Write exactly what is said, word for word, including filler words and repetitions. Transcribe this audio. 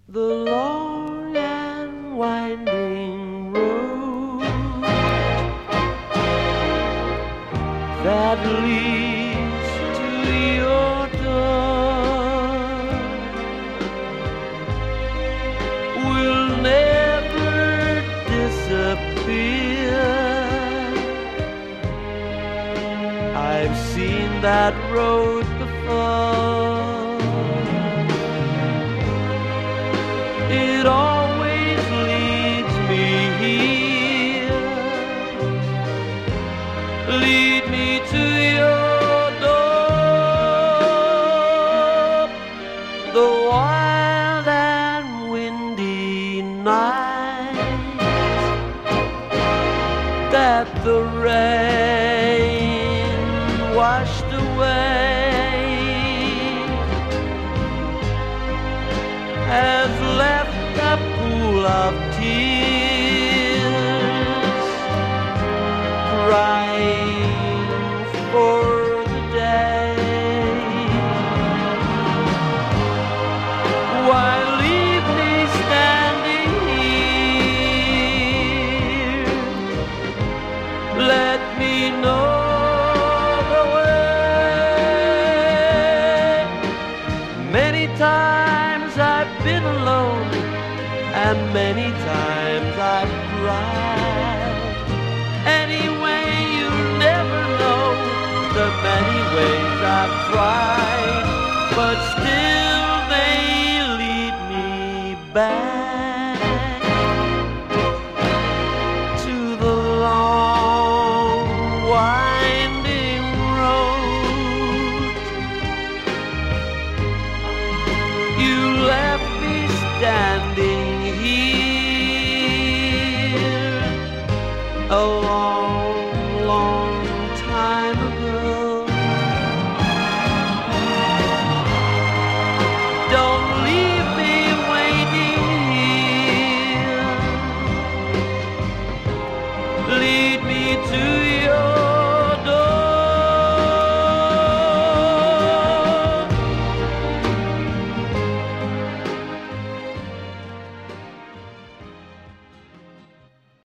the long and winding road that leads to your door will never disappear. I've seen that road before. It always leads me here. Lead me to your door. The wild and windy night that the rain washed away has left a pool of tears, crying for the day. Why leave me standing here? Let me know the way. Many times I've been alone, and many times I've cried. Anyway, you never know the many ways I've tried, but still they lead me back.